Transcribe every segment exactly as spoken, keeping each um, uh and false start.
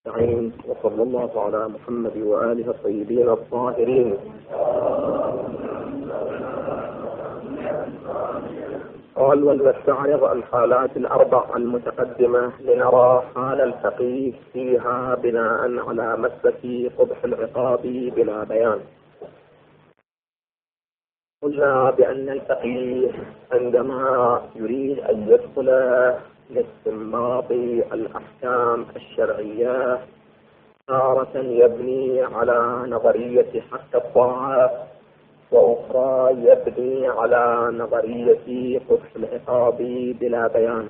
وصلى الله على محمد وآله الطيبين الطاهرين. قال: ولنستعرض الحالات الأربع المتقدمة لنرى حال الفقيه فيها بناء على مسلك قبح العقاب بلا بيان. قلنا بأن الفقيه عندما يريد أن يدخل لاستنباط الأحكام الشرعية تارة يبني على نظرية حق الطاعة، وأخرى يبني على نظرية قبح العقاب بلا بيان.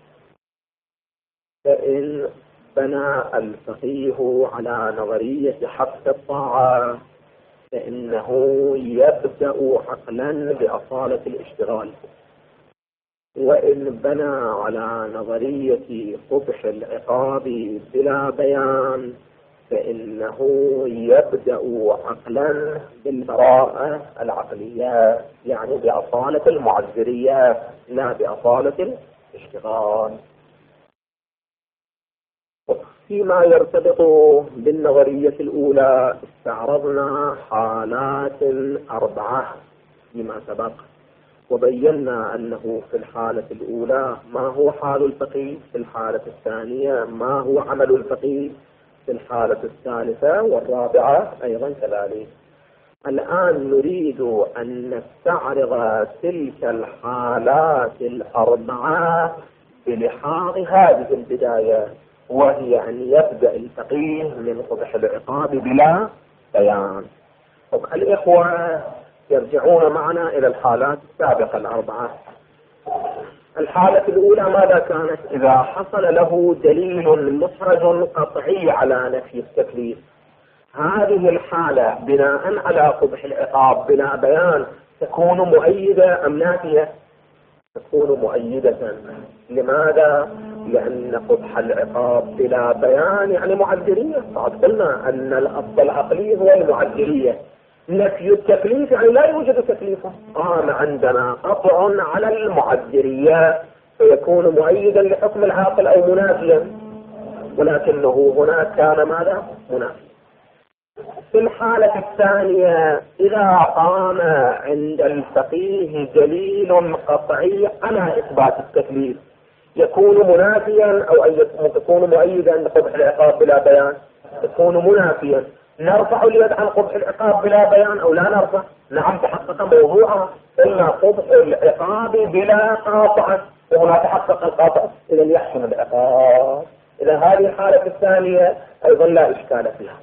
فإن بنى الفقيه على نظرية حق الطاعة فإنه يبدأ عقلا بأصالة الاشتغال، وإن بنى على نظرية قبح العقاب بلا بيان فإنه يبدأ عقلا بالبراءة العقلية، يعني بأصالة المعذرية لا بأصالة الاشتغال. فيما يرتبط بالنظرية الأولى استعرضنا حالات أربعة فيما سبق، وبينا أنه في الحالة الأولى ما هو حال الفقيه، في الحالة الثانية ما هو عمل الفقيه، في الحالة الثالثة والرابعة أيضا كذلك. الآن نريد أن نستعرض تلك الحالات الأربعة بلحاظ هذه البداية، وهي أن يبدأ الفقيه من قبح العقاب بلا بيان. طب الإخوة يرجعون معنا إلى الحالات السابقة الأربعة. الحالة الأولى ماذا كانت؟ إذا حصل له دليل محرج قطعي على نفي التكليف، هذه الحالة بناء على قبح العقاب بلا بيان تكون مؤيدة أم نافية؟ تكون مؤيدة. لماذا؟ لأن قبح العقاب بلا بيان يعني معذرية. فقد قلنا أن الأصل العقلي هو المعذرية. نفي التكليف يعني لا يوجد تكليفه. قام عندنا قطع على المعذرية فيكون مؤيدا لحكم العاقل أو منافيا، ولكنه هنا كان ماذا؟ منافيا. في الحالة الثانية إذا قام عند الفقيه دليل قطعي على إثبات التكليف يكون منافيا أو يكون مؤيدا لقبح العقاب بلا بيان؟ يكون منافيا. نرفع اليد عن قبح العقاب بلا بيان أو لا نرفع؟ نعم تحقق موضوعا، إلا قبح العقاب بلا قاطع، وهنا تحقق القاطع، إذا يحسن العقاب. إذا هذه الحالة الثانية أيضا لا إشكال فيها.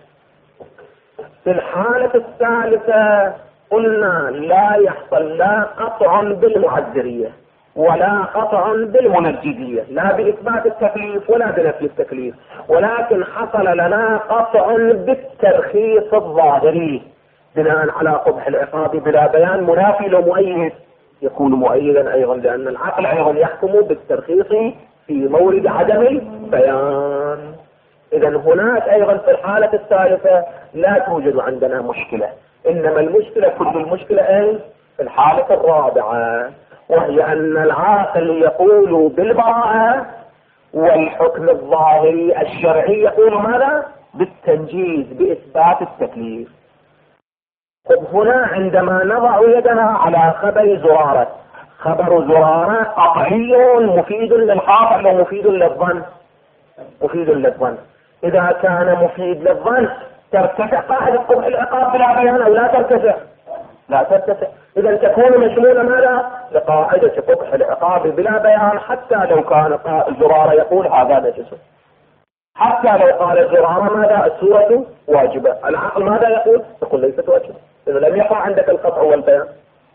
في الحالة الثالثة قلنا لا يحصل لا قطع بالمعذرية ولا قطع بالمنجدية، لا بإثبات التكليف ولا بنفي التكليف، ولكن حصل لنا قطع بالترخيص الظاهري بناء على قبح العقاب بلا بيان منافي لو مؤيد. يكون مؤيدا أيضا لأن العقل أيضا يحكم بالترخيص في مورد عدم البيان. إذا هناك أيضا في الحالة الثالثة لا توجد عندنا مشكلة، إنما المشكلة كل المشكلة أي في الحالة الرابعة، وهي أن العاقل يقول بالبراءة والحكم الظاهري الشرعي يقول ماذا؟ بالتنجيز بإثبات التكليف. طب هنا عندما نضع يدنا على خبر زرارة، خبر زرارة قطعي مفيد للقاطع ومفيد للظن؟ مفيد للظن. إذا كان مفيد للظن ترتفع قاعدة قبح العقاب بلا بيان أو لا ترتفع؟ لا ترتفع. إذا تكون مشمولة ماذا؟ لقاعدة قبح العقاب بلا بيان، حتى لو كان زرارة يقول هذا نجس، حتى لو قال زرارة ماذا؟ السورة واجبة، العقل ماذا يقول؟ يقول ليست واجبة. إذا لم يقع عندك القطع والبيان.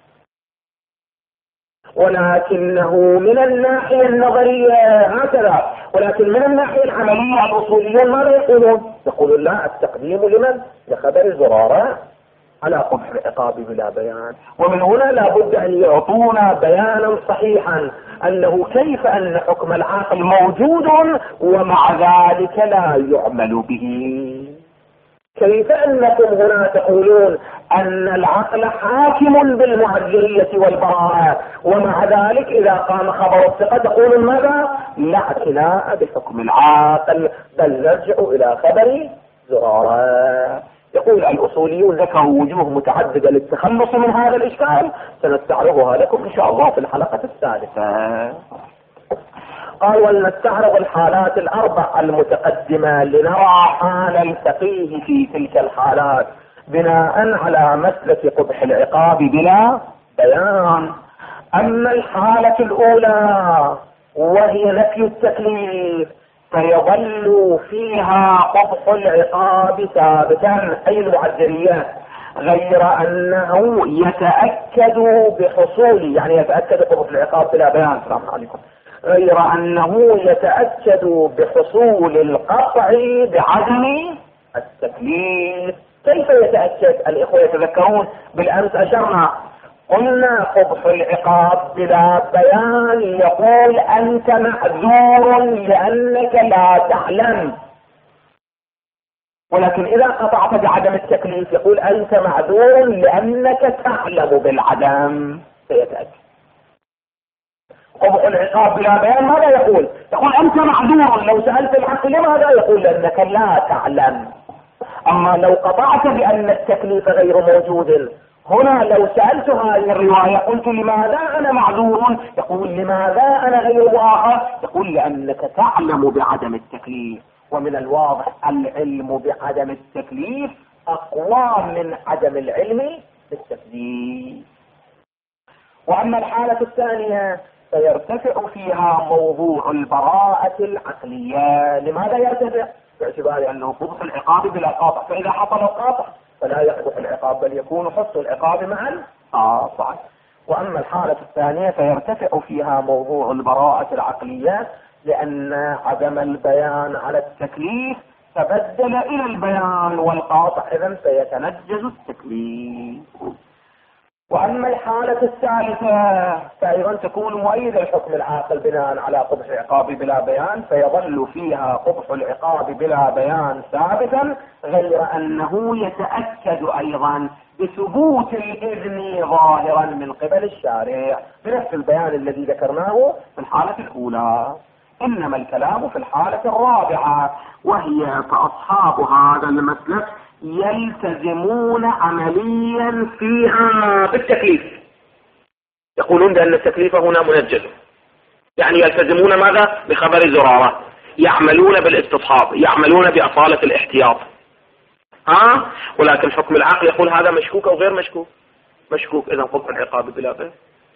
ولكنه من الناحية النظرية هكذا، ولكن من الناحية العملية الأصولية ماذا يقولون؟ يقولون لا، التقديم لمن؟ لخبر زرارة على قبح العقاب بلا بيان. ومن هنا لابد أن يعطونا بيانا صحيحا أنه كيف أن حكم العاقل موجود ومع ذلك لا يعمل به، كيف أنكم هنا تقولون أن العقل حاكم بالمعذرية والبراءة، ومع ذلك إذا قام خبر الثقة تقولون ماذا؟ لا اعتناء بحكم العاقل، بل نرجع إلى خبر زرارة. يقول الأصوليون ذكروا وجوه متعددة للتخلص من هذا الإشكال، سنستعرضها لكم إن شاء الله في الحلقة الثالثة. قال: ولنستعرض الحالات الأربع المتقدمة لنرى حال الفقيه في تلك الحالات بناء على مسلك قبح العقاب بلا بيان. أما الحالة الأولى وهي نفي التكليف فيظل فيها قبح العقاب ثابتا، أي المعذرية، غير أنه يتأكد بحصول، يعني يتأكد قبح العقاب بلا بيان، السلام عليكم، غير أنه يتأكد بحصول القطع بعدم التكليف. كيف يتأكد؟ الإخوة يتذكرون بالأمس أشرنا قلنا قبح العقاب بلا بيان يقول أنت معذور لأنك لا تعلم، ولكن إذا قطعت بعدم التكليف يقول أنت معذور لأنك تعلم بالعدم، فيتأكد. قبح العقاب بلا بيان ماذا يقول؟ يقول أنت معذور، لو سألت الحق لماذا يقول لأنك لا تعلم. أما لو قطعت بأن التكليف غير موجود، هنا لو سألت هذه الرواية قلت لماذا أنا معذور، يقول لماذا أنا غير مؤاخذ، يقول لأنك تعلم بعدم التكليف. ومن الواضح العلم بعدم التكليف أقوى من عدم العلم بالتكليف. وأما الحالة الثانية فيرتفع فيها موضوع البراءة العقلية. لماذا يرتفع؟ باعتبار أنه قبح العقاب بلا قاطع، فإذا حصل القاطع فلا يقبح العقاب بل يكون حصل العقاب مع القاطع. وأما الحالة الثانية فيرتفع فيها موضوع البراءة العقلية لأن عدم البيان على التكليف تبدل إلى البيان والقاطع، إذن سيتنجز التكليف. وأما الحالة الثالثة فأيضا تكون مؤيدة لحكم العاقل بناء على قبح العقاب بلا بيان، فيظل فيها قبح العقاب بلا بيان ثابتا، غير أنه يتأكد أيضا بثبوت الإذن ظاهرا من قبل الشارع بنفس البيان الذي ذكرناه في الحالة الأولى. إنما الكلام في الحالة الرابعة، وهي فأصحاب هذا المسلك يلتزمون عمليا فيها بالتكليف، يقولون بأن التكليف هنا منجز، يعني يلتزمون ماذا؟ بخبر زرارة، يعملون بالاستصحاب، يعملون بأصالة الاحتياط. ها؟ ولكن حكم العقل يقول هذا مشكوك أو غير مشكوك؟ مشكوك، إذا قبح العقاب بلا بيان.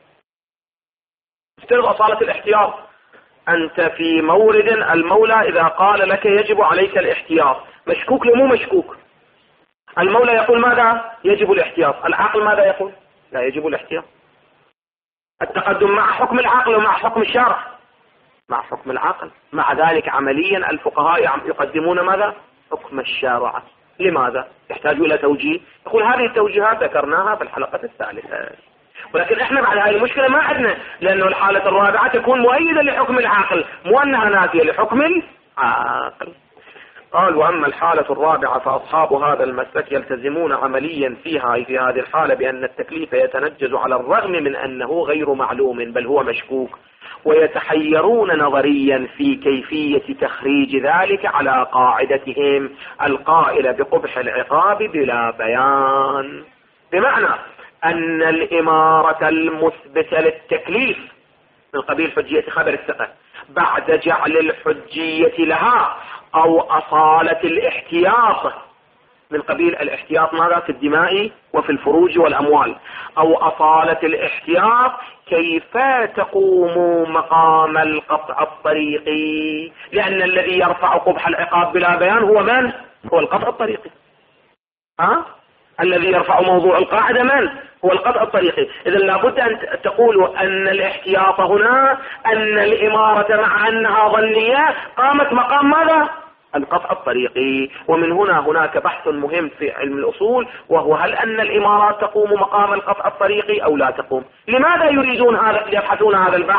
افترض أصالة الاحتياط، أنت في مورد المولى إذا قال لك يجب عليك الاحتياط، مشكوك لمو مشكوك؟ المولى يقول ماذا؟ يجب الاحتياط. العقل ماذا يقول؟ لا يجب الاحتياط. التقدم مع حكم العقل ومع حكم الشرع، مع حكم العقل. مع ذلك عمليا الفقهاء يقدمون ماذا؟ حكم الشرع. لماذا؟ يحتاج إلى توجيه. يقول هذه التوجيهات ذكرناها في الحلقة الثالثة، ولكن احنا بعد هذه المشكلة ما عندنا، لأنه الحالة الرابعة تكون مؤيدة لحكم العقل، مو أنها نافية لحكم العقل. قال: وأما الحالة الرابعة فأصحاب هذا المسلك يلتزمون عمليا فيها في هذه الحالة بأن التكليف يتنجز على الرغم من أنه غير معلوم بل هو مشكوك، ويتحيرون نظريا في كيفية تخريج ذلك على قاعدتهم القائلة بقبح العقاب بلا بيان، بمعنى أن الإمارة المثبتة للتكليف من قبيل حجية خبر الثقة بعد جعل الحجية لها أو أصالة الاحتياط من قبيل الاحتياط ماذا؟ في الدماء وفي الفروج والأموال، أو أصالة الاحتياط كيف تقوم مقام القطع الطريقي، لأن الذي يرفع قبح العقاب بلا بيان هو من؟ هو القطع الطريقي. ها؟ الذي يرفع موضوع القاعدة من؟ هو القطع الطريقي. إذا لابد أن تقولوا أن الاحتياط هنا أن الإمارة مع أنها ظنية قامت مقام ماذا؟ القطع الطريقي. ومن هنا هناك بحث مهم في علم الأصول، وهو هل أن الإمارات تقوم مقام القطع الطريقي أو لا تقوم؟ لماذا يريدون هذا يبحثون هذا البحث؟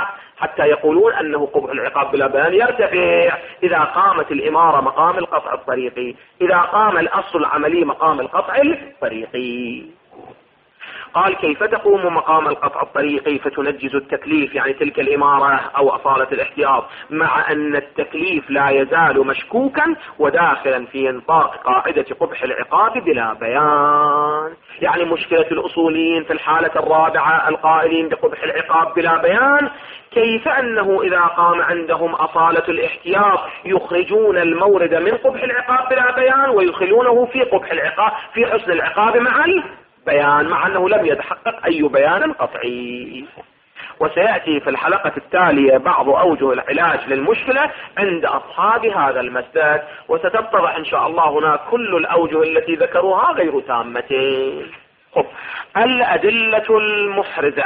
حتى يقولون أنه قبح العقاب بلا بيان يرتفع إذا قامت الإمارة مقام القطع الطريقي، إذا قام الأصل العملي مقام القطع الطريقي. قال كيف تقوم مقام القطع الطريقي فتنجز التكليف، يعني تلك الإمارة أو أصالة الاحتياط، مع أن التكليف لا يزال مشكوكا وداخلا في نطاق قاعدة قبح العقاب بلا بيان. يعني مشكلة الأصوليين في الحالة الرابعة القائلين بقبح العقاب بلا بيان، كيف أنه إذا قام عندهم أصالة الاحتياط يخرجون المورد من قبح العقاب بلا بيان ويدخلونه في قبح العقاب في حسن العقاب مع بيان، مع أنه لم يتحقق أي بيان قطعي. وسيأتي في الحلقة التالية بعض أوجه العلاج للمشكلة عند أصحاب هذا المسلك، وستتضح إن شاء الله هناك كل الأوجه التي ذكروها غير تامة. خب. الأدلة المحرزة.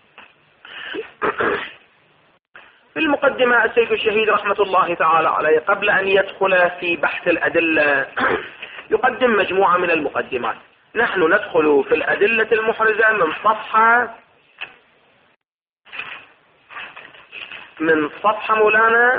في المقدمة السيد الشهيد رحمة الله تعالى عليه قبل أن يدخل في بحث الأدلة يقدم مجموعة من المقدمات. نحن ندخل في الأدلة المحرزة من صفحة من صفحة مولانا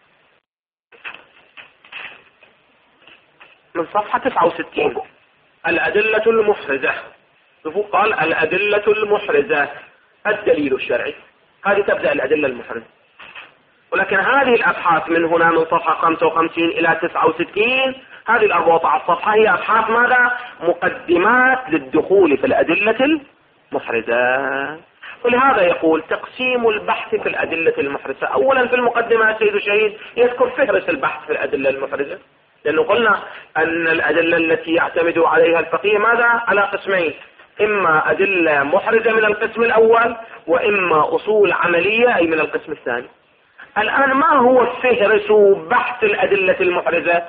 من صفحة تسعة وستين. الأدلة المحرزة، قال الأدلة المحرزة الدليل الشرعي، هذه تبدأ الأدلة المحرزة. ولكن هذه الأبحاث من هنا من صفحة خمسة وخمسين إلى تسعة وستين، هذه الأربعة عشر صفحة هي أبحاث ماذا؟ مقدمات للدخول في الأدلة المحرزة. ولهذا يقول تقسيم البحث في الأدلة المحرزة. أولا في المقدمة السيد الشهيد يذكر فهرس البحث في الأدلة المحرزة، لأنه قلنا أن الأدلة التي يعتمد عليها الفقيه ماذا؟ على قسمين، إما أدلة محرزة من القسم الأول، وإما أصول عملية أي من القسم الثاني. الآن ما هو فهرس بحث الأدلة المحرزة؟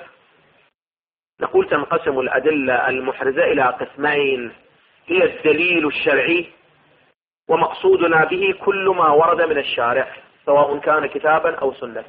نقول تنقسم الأدلة المحرزة إلى قسمين، هي الدليل الشرعي ومقصودنا به كل ما ورد من الشارع سواء كان كتابا أو سنة،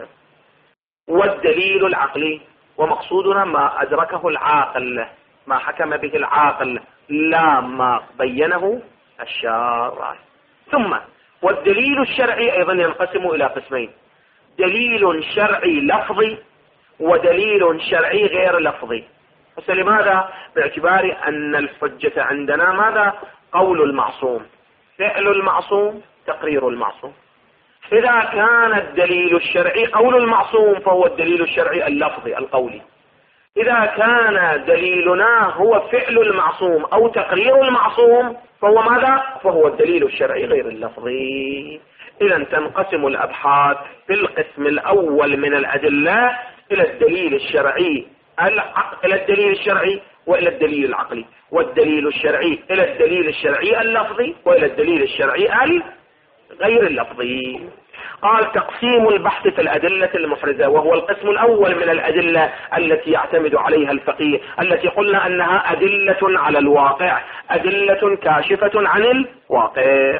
والدليل العقلي ومقصودنا ما أدركه العاقل، ما حكم به العاقل لا ما بينه الشارع. ثم والدليل الشرعي أيضا ينقسم إلى قسمين، دليل شرعي لفظي ودليل شرعي غير لفظي. بس لماذا؟ باعتبار أن الحجة عندنا ماذا؟ قول المعصوم، فعل المعصوم، تقرير المعصوم. إذا كان الدليل الشرعي قول المعصوم فهو الدليل الشرعي اللفظي القولي، إذا كان دليلنا هو فعل المعصوم أو تقرير المعصوم فهو ماذا؟ فهو الدليل الشرعي غير اللفظي. إذا تنقسم الأبحاث في القسم الأول من الأدلة إلى الدليل الشرعي إلى الدليل الشرعي وإلى الدليل العقلي، والدليل الشرعي إلى الدليل الشرعي اللفظي وإلى الدليل الشرعي غير اللفظي. قال تقسيم البحث في الأدلة المحرزة، وهو القسم الأول من الأدلة التي يعتمد عليها الفقيه، التي قلنا أنها أدلة على الواقع، أدلة كاشفة عن الواقع.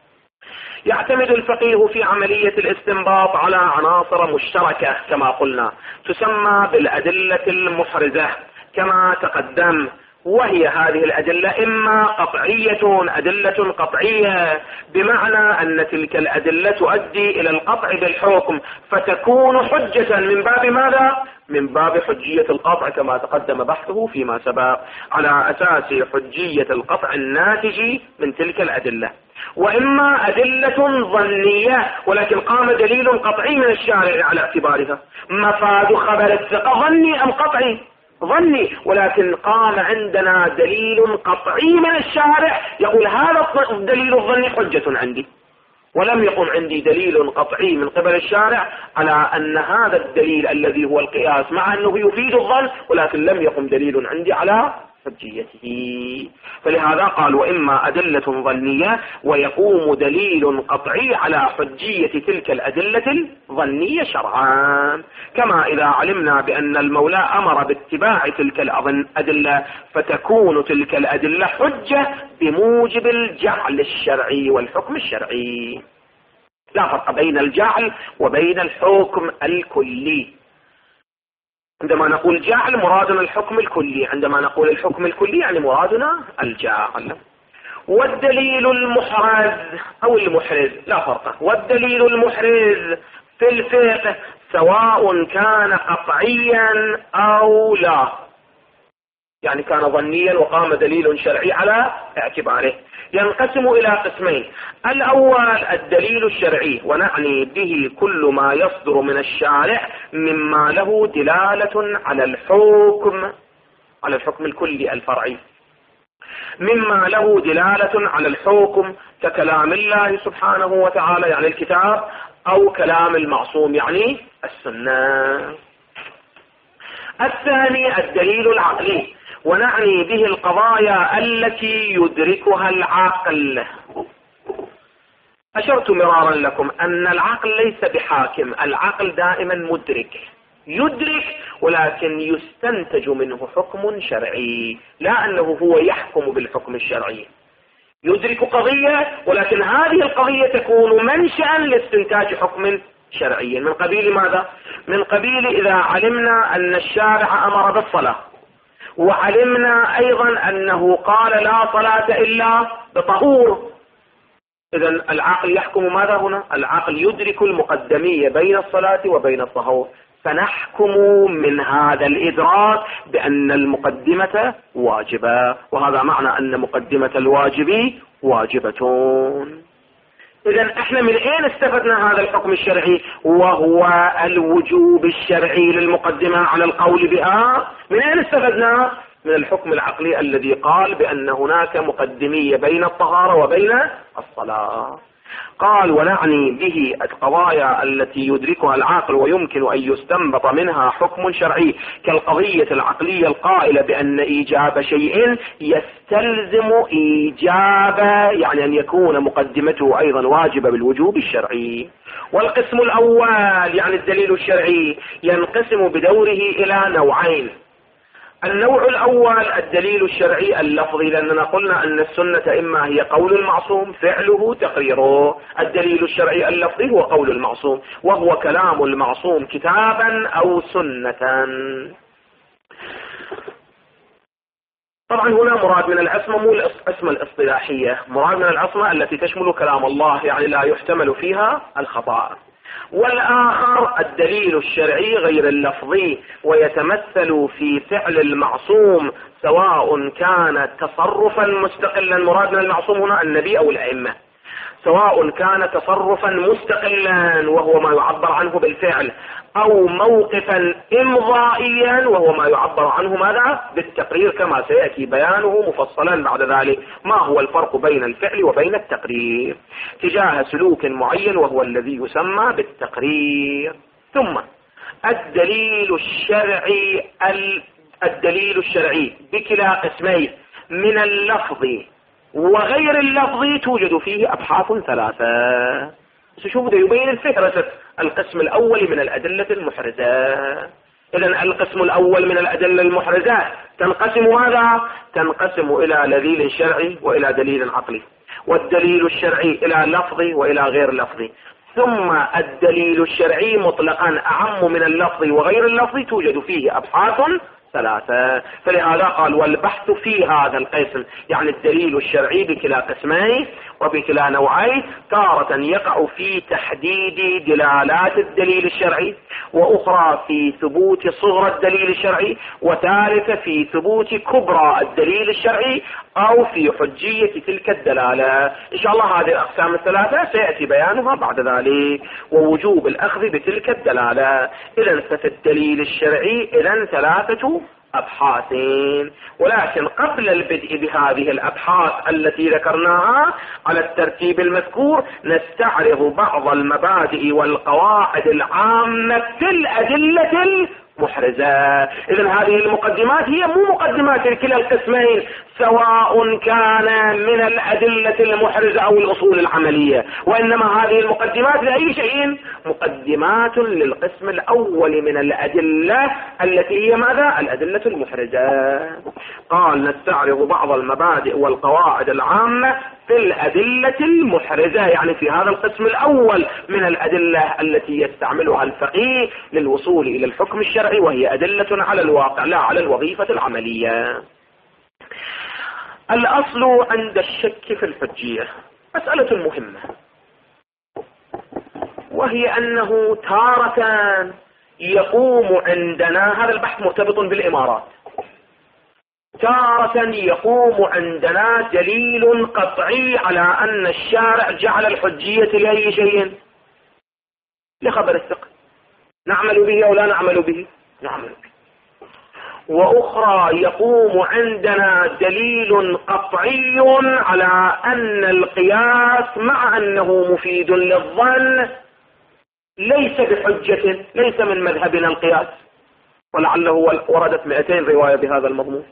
يعتمد الفقيه في عملية الاستنباط على عناصر مشتركة كما قلنا تسمى بالأدلة المحرزة كما تقدم، وهي هذه الأدلة إما قطعية، أدلة قطعية بمعنى أن تلك الأدلة تؤدي إلى القطع بالحكم فتكون حجة من باب ماذا؟ من باب حجية القطع كما تقدم بحثه فيما سبق، على أساس حجية القطع الناتج من تلك الأدلة. وإما أدلة ظنية ولكن قام دليل قطعي من الشارع على اعتبارها. مفاد خبر الثقة ظني أم قطعي؟ ظني، ولكن قام عندنا دليل قطعي من الشارع يقول هذا الدليل الظني حجة عندي، ولم يقم عندي دليل قطعي من قبل الشارع على أن هذا الدليل الذي هو القياس مع أنه يفيد الظن ولكن لم يقم دليل عندي على حجيته. فلهذا قال وإما أدلة ظنية ويقوم دليل قطعي على حجية تلك الأدلة الظنية شرعا، كما إذا علمنا بأن المولى أمر باتباع تلك الأدلة فتكون تلك الأدلة حجة بموجب الجعل الشرعي والحكم الشرعي. لا فرق بين الجعل وبين الحكم الكلي. عندما نقول جعل مرادنا الحكم الكلي، عندما نقول الحكم الكلي يعني مرادنا الجعل. والدليل المحرز أو المحرز لا فرق، والدليل المحرز في الفقه سواء كان قطعيا أو لا، يعني كان ظنيا وقام دليل شرعي على اعتباره، ينقسم إلى قسمين. الأول الدليل الشرعي، ونعني به كل ما يصدر من الشارع مما له دلالة على الحكم، على الحكم الكلي الفرعي، مما له دلالة على الحكم ككلام الله سبحانه وتعالى يعني الكتاب، أو كلام المعصوم يعني السنة. الثاني الدليل العقلي، ونعني به القضايا التي يدركها العقل. أشرت مرارا لكم أن العقل ليس بحاكم، العقل دائما مدرك، يدرك ولكن يستنتج منه حكم شرعي، لا أنه هو يحكم بالحكم الشرعي. يدرك قضية ولكن هذه القضية تكون منشأ لاستنتاج حكم شرعي. من قبيل ماذا؟ من قبيل إذا علمنا أن الشارع أمر بالصلاة، وعلمنا أيضا أنه قال لا صلاة إلا بطهور، إذا العقل يحكم ماذا هنا؟ العقل يدرك المقدمية بين الصلاة وبين الطهور، فنحكم من هذا الإدراك بأن المقدمة واجبة، وهذا معنى أن مقدمة الواجب واجبة. إذا احنا من اين استفدنا هذا الحكم الشرعي وهو الوجوب الشرعي للمقدمة على القول بها؟ من اين استفدنا؟ من الحكم العقلي الذي قال بأن هناك مقدمية بين الطهارة وبين الصلاة. قال ونعني به القضايا التي يدركها العقل ويمكن أن يستنبط منها حكم شرعي، كالقضية العقلية القائلة بأن إيجاب شيء يستلزم إيجاب، يعني أن يكون مقدمته أيضا واجبة بالوجوب الشرعي. والقسم الأول يعني الدليل الشرعي ينقسم بدوره إلى نوعين. النوع الأول الدليل الشرعي اللفظي، لأننا قلنا أن السنة إما هي قول المعصوم فعله تقريره، الدليل الشرعي اللفظي هو قول المعصوم وهو كلام المعصوم كتابا أو سنة. طبعا هنا مراد من العصمة مو العصمة الاصطلاحية، مراد من العصمة التي تشمل كلام الله، يعني لا يحتمل فيها الخطأ. والآخر الدليل الشرعي غير اللفظي، ويتمثل في فعل المعصوم سواء كان تصرفا مستقلا، مراد من المعصوم هنا النبي أو الأئمة، سواء كان تصرفا مستقلا وهو ما يعبر عنه بالفعل، أو موقفا إمضائيا وهو ما يعبر عنه ماذا؟ بالتقرير، كما سيأتي بيانه مفصلا بعد ذلك ما هو الفرق بين الفعل وبين التقرير تجاه سلوك معين وهو الذي يسمى بالتقرير. ثم الدليل الشرعي الدليل الشرعي بكلا قسمين، من اللفظ وغير اللفظ توجد فيه أبحاث ثلاثة. شوفوا ده يبين الفكرة. القسم الأول من الأدلة المحرزة، إذن القسم الأول من الأدلة المحرزة تنقسم ماذا؟ تنقسم إلى دليل شرعي وإلى دليل عقلي، والدليل الشرعي إلى لفظي وإلى غير لفظي. ثم الدليل الشرعي مطلقا أعم من اللفظ وغير اللفظ توجد فيه أبحاث ثلاثة. فلهذا قال والبحث في هذا القسم، يعني الدليل الشرعي بكلا قسمين وبكلا نوعين، تارة يقع في تحديد دلالات الدليل الشرعي، وأخرى في ثبوت صغرى الدليل الشرعي، وثالثة في ثبوت كبرى الدليل الشرعي أو في حجية تلك الدلالة. إن شاء الله هذه الأقسام الثلاثة سيأتي بيانها بعد ذلك، ووجوب الأخذ بتلك الدلالة. إذن ففي الدليل الشرعي إذن ثلاثة أبحاثين، ولكن قبل البدء بهذه الأبحاث التي ذكرناها على الترتيب المذكور نستعرض بعض المبادئ والقواعد العامة في الأدلة المحرزة. إذن هذه المقدمات هي مو مقدمات لكلا القسمين، سواء كان من الأدلة المحرزة أو الأصول العملية، وإنما هذه المقدمات لأي شيء؟ مقدمات للقسم الأول من الأدلة التي هي ماذا؟ الأدلة المحرزة. قال نستعرض بعض المبادئ والقواعد العامة في الأدلة المحرزة، يعني في هذا القسم الأول من الأدلة التي يستعملها الفقيه للوصول إلى الحكم الشرعي، وهي أدلة على الواقع لا على الوظيفة العملية. الأصل عند الشك في الحجية مسألة مهمة، وهي أنه تارة يقوم عندنا، هذا البحث مرتبط بالإمارات، تارة يقوم عندنا دليل قطعي على أن الشارع جعل الحجية لأي شيء؟ لخبر الثقة، نعمل به أو لا نعمل به؟ نعمل به. وأخرى يقوم عندنا دليل قطعي على أن القياس مع أنه مفيد للظن ليس بحجة، ليس من مذهبنا القياس، ولعله وردت مئتين رواية بهذا المضمون.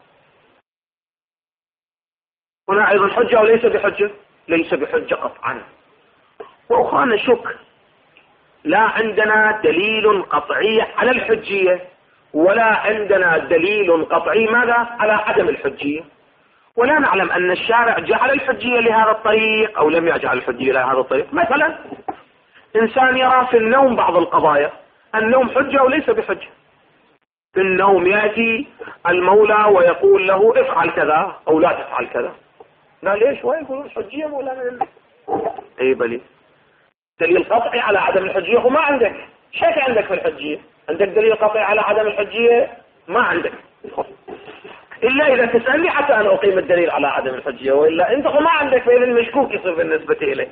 هنا أيضا حجة وليس بحجة؟ ليس بحجة قطعا. وأخرى نشك، لا عندنا دليل قطعي على الحجية ولا عندنا دليل قطعي ماذا؟ على عدم الحجية، ولا نعلم أن الشارع جعل الحجية لهذا الطريق أو لم يجعل الحجية لهذا الطريق. مثلا إنسان يرى في النوم بعض القضايا، النوم حجة وليس بحجة. في النوم يأتي المولى ويقول له افعل كذا أو لا تفعل كذا، لا ليش؟ ويقول الحجية مولانا أي بلي دليل قطعي على عدم الحجية وما عندك شك عندك في الحجية، عندك دليل قطعي على عدم الحجية ما عندك، إلا إذا تسألني حتى أنا أقيم الدليل على عدم الحجية، وإلا أنت ما عندك، فإذا المشكوك يصير بالنسبة إليه.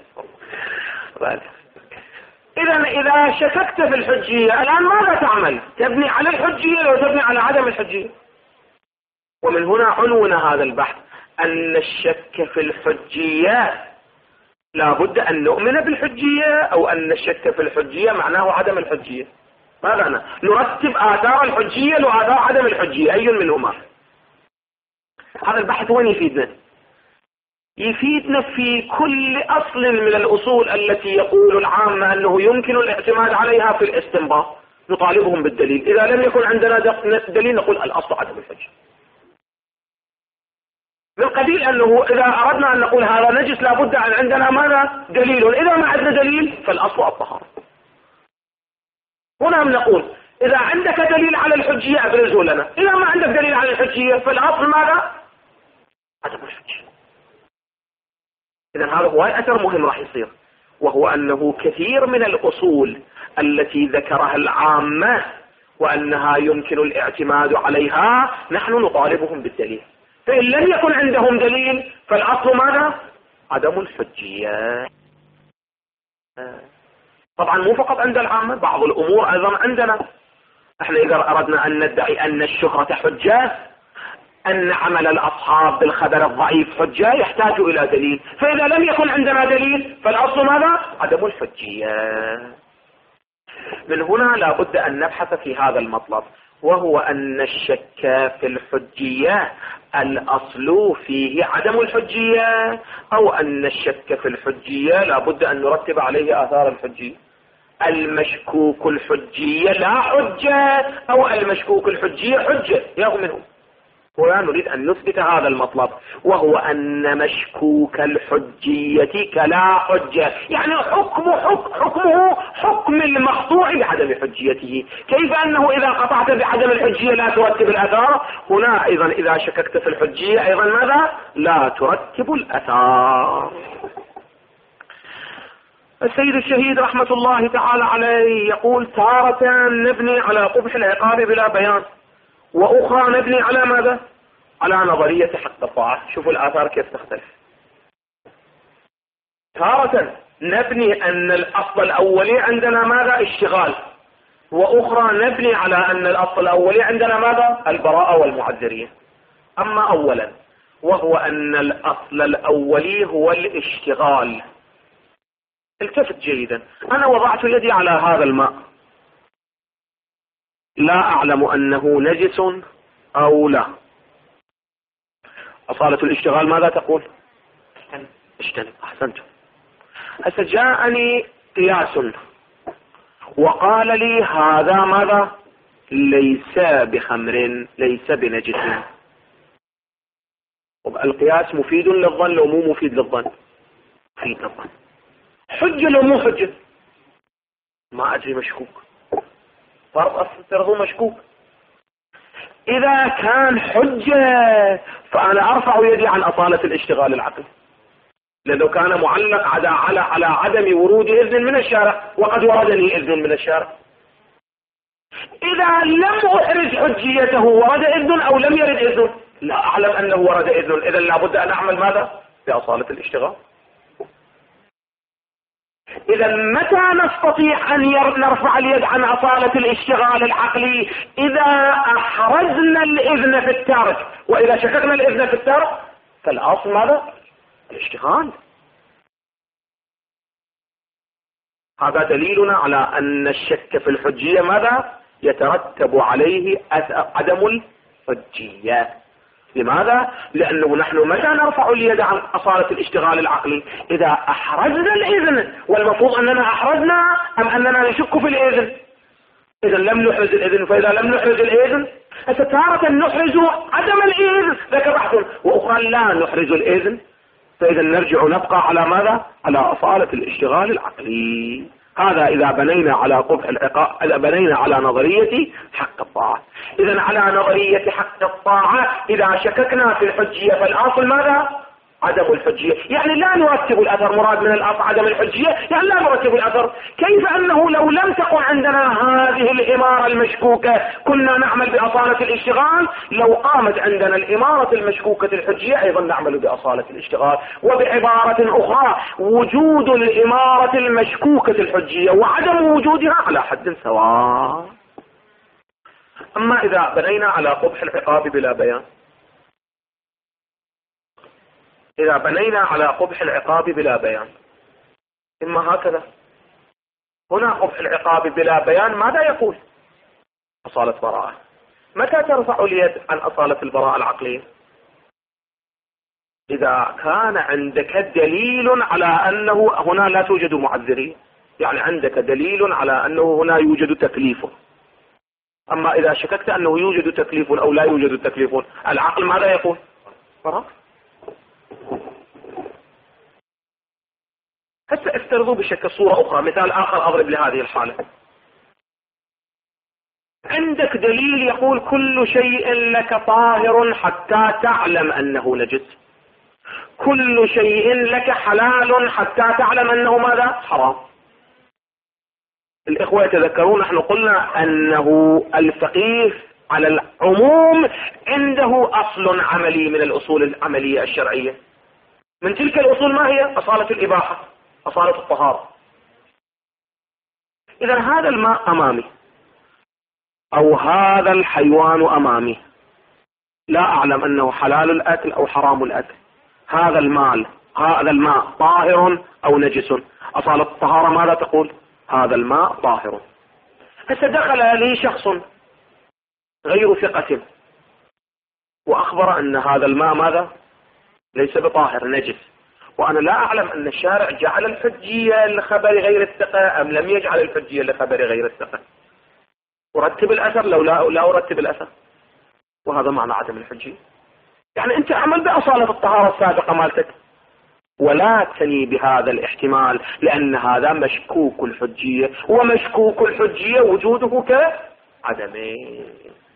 إذا إذا شككت في الحجية الآن ماذا تعمل؟ تبني على الحجية أو تبني على عدم الحجية؟ ومن هنا عنونا هذا البحث أن الشك في الحجية لا بد أن نؤمن بالحجية، أو أن الشك في الحجية معناه عدم الحجية. ماذا أنا؟ نرتب آثار الحجية وآثار عدم الحجية، أي منهما؟ هذا البحث وين يفيدنا؟ يفيدنا في كل أصل من الأصول التي يقول العامة أنه يمكن الاعتماد عليها في الاستنباط، نطالبهم بالدليل. إذا لم يكن عندنا دليل نقول الأصل عدم الحجة. من قبيل أنه إذا أردنا أن نقول هذا نجس لابد أن عندنا ماذا؟ دليل. إذا ما عندنا دليل فالأصل الطهارة. هنا نقول إذا عندك دليل على الحجية أبرزه لنا، إذا ما عندك دليل على الحجية فالأصل ماذا؟ عدم الحجية. إذن هذا هو أثر مهم راح يصير، وهو أنه كثير من الأصول التي ذكرها العامة وأنها يمكن الاعتماد عليها نحن نطالبهم بالدليل، فإن لم يكن عندهم دليل فالأصل ماذا؟ عدم الحجية. طبعا مو فقط عند العامة، بعض الأمور أيضا عندنا. احنا إذا أردنا أن ندعي أن الشهرة حجة، أن عمل الأصحاب بالخبر الضعيف حجة، يحتاج إلى دليل، فإذا لم يكن عندنا دليل فالأصل ماذا؟ عدم الحجية. من هنا لا بد أن نبحث في هذا المطلب، وهو أن الشك في الحجية الأصل فيه عدم الحجية، أو أن الشك في الحجية لا بد أن نرتب عليه آثار الحجية. المشكوك الحجية لا حجة، أو المشكوك الحجية حجة، ياخذ منهم. ولا نريد أن نثبت هذا المطلب، وهو أن مشكوك الحجية كلا حجة، يعني حكم حكم حكمه حكم المقطوع بعدم حجيته. كيف أنه إذا قطعت بعدم الحجية لا ترتب الأثار، هنا أيضا إذا شككت في الحجية أيضا ماذا؟ لا ترتب الأثار. السيد الشهيد رحمة الله تعالى عليه يقول تارة نبني على قبح العقاب بلا بيان، وأخرى نبني على ماذا؟ على نظرية حق الطاعة. شوفوا الآثار كيف تختلف. تارة نبني أن الأصل الأولي عندنا ماذا؟ اشتغال، وأخرى نبني على أن الأصل الأولي عندنا ماذا؟ البراءة والمعذرية. أما أولا وهو أن الأصل الأولي هو الاشتغال. التفت جيدا، أنا وضعت يدي على هذا الماء، لا أعلم أنه نجس أو لا. أصالة الاشتغال ماذا تقول؟ اشتنب. أحسنت. هسه جاءني قياس وقال لي هذا ماذا؟ ليس بخمر، ليس بنجس. القياس مفيد للظن لو مو مفيد للظن؟ مفيد للظن. حجة لو مو حجة؟ ما أدري، مشكوك. فرض أفترضه مشكوك. إذا كان حجة فأنا أرفع يدي عن أصالة الاشتغال العقلي، لأنه كان معلق على على على عدم ورود إذن من الشارع، وقد وردني إذن من الشارع. إذا لم أحرز حجيته ورد إذن أو لم يرد إذن، لا أعلم أنه ورد إذن، إذا لابد أن أعمل ماذا؟ بأصالة الاشتغال. إذا متى نستطيع أن نرفع اليد عن أصالة الاشتغال العقلي؟ إذا أحرزنا الإذن في الترك، وإذا شككنا الإذن في الترك فالأصل ماذا؟ الاشتغال. هذا دليلنا على أن الشك في الحجية ماذا؟ يترتب عليه عدم الحجية. لماذا؟ لأنه نحن متى نرفع اليد عن أصالة الاشتغال العقلي؟ إذا أحرزنا الإذن، والمفروض أننا أحرزنا أم أننا نشك في الإذن؟ إذا لم نحرز الإذن، فإذا لم نحرز الإذن فتارة نحرز عدم الإذن ذاك بحث، وأخرى لا نحرز الإذن، فإذا نرجع نبقى على ماذا؟ على أصالة الاشتغال العقلي. هذا إذا بنينا على قبح العقاب، إذا بنينا على نظرية حق الطاعة. إذا على نظرية حق الطاعة إذا شككنا في الحجية فالأصل ماذا؟ عدم الحجية. يعني لا نرتب الأثر، مراد من الأصل عدم الحجية، يعني لا نرتب الأثر. كيف أنه لو لم تكن عندنا هذه الإمارة المشكوكة كنا نعمل بأصالة الاشتغال، لو قامت عندنا الإمارة المشكوكة الحجية أيضا نعمل بأصالة الاشتغال. وبعبارة أخرى وجود الإمارة المشكوكة الحجية وعدم وجودها على حد سواء. أما إذا بنينا على قبح العقاب بلا بيان، إذا بنينا على قبح العقاب بلا بيان، إما هكذا، هنا قبح العقاب بلا بيان ماذا يقول؟ أصالة براءة. متى ترفع اليد عن أصالة البراءة العقلية؟ إذا كان عندك دليل على أنه هنا لا توجد معذرين، يعني عندك دليل على أنه هنا يوجد تكليف. أما إذا شككت أنه يوجد تكليف أو لا يوجد تكليف، العقل ماذا يقول؟ براءة. هسه افترضوا بشكل صورة أخرى، مثال آخر أضرب لهذه الحالة. عندك دليل يقول كل شيء لك طاهر حتى تعلم أنه نجس، كل شيء لك حلال حتى تعلم أنه ماذا؟ حرام. الإخوة يتذكرون نحن قلنا أنه الفقيه على العموم عنده أصل عملي من الأصول العملية الشرعية. من تلك الأصول ما هي؟ أصالة الإباحة، أصالة الطهارة. إذا هذا الماء أمامي أو هذا الحيوان أمامي، لا أعلم أنه حلال الأكل أو حرام الأكل. هذا المال هذا الماء طاهر أو نجس. أصالة الطهارة ماذا تقول؟ هذا الماء طاهر. هسه دخل لي شخص غير ثقة وأخبر أن هذا الماء ماذا؟ ليس بطاهر، نجس، وأنا لا أعلم أن الشارع جعل الحجية لخبر غير الثقة أم لم يجعل الحجية لخبر غير الثقة. أرتب الأثر لو لا, لا أرتب الأثر، وهذا معنى عدم الحجية. يعني أنت أعمل بأصالة الطهارة السابقة مالتك ولا تني بهذا الاحتمال، لأن هذا مشكوك الحجية، ومشكوك الحجية وجوده كعدمه.